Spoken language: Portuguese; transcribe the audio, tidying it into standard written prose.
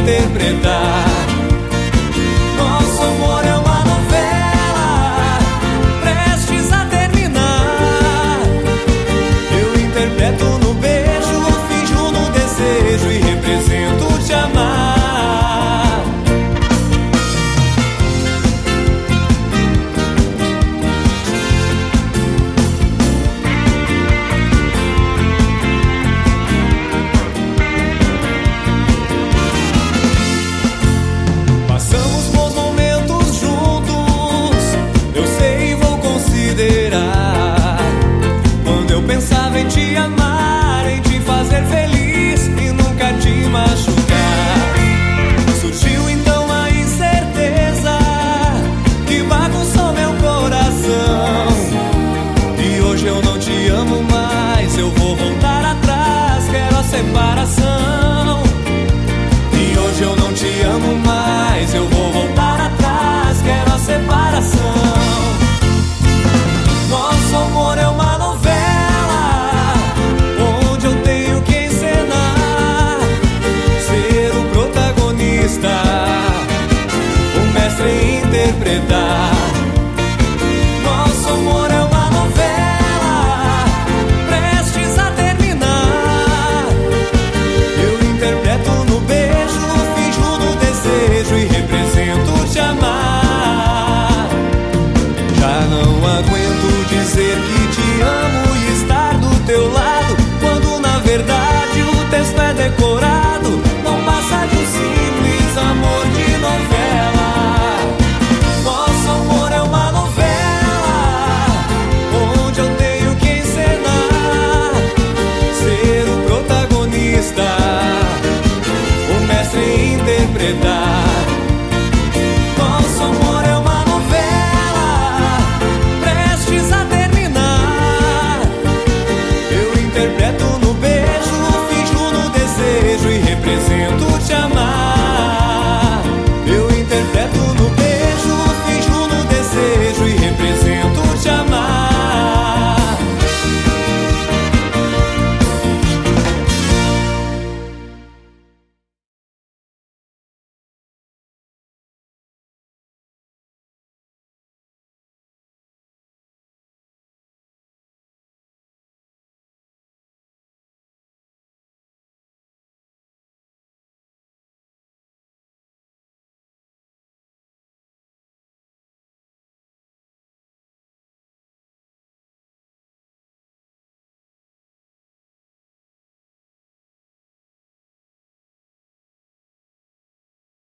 interpretar. Nosso amor é uma novela prestes a terminar. Eu interpreto no beijo, finjo no desejo e represento te amar. Pensava em te amar, em te fazer feliz e nunca te machucar. Surgiu então a incerteza que bagunçou meu coração. E hoje eu não te amo mais, eu vou voltar atrás, quero a separação. E hoje eu não te amo mais, eu vou voltar atrás, quero a separação. Nosso amor é uma novela interpretar. Nosso amor é uma novela prestes a terminar. Eu interpreto no beijo, finjo no desejo e represento te amar. Já não aguento dizer que te amo e estar do teu lado, quando na verdade o texto é decorado. Não passa de um simples amor de novela. O mestre interpretar.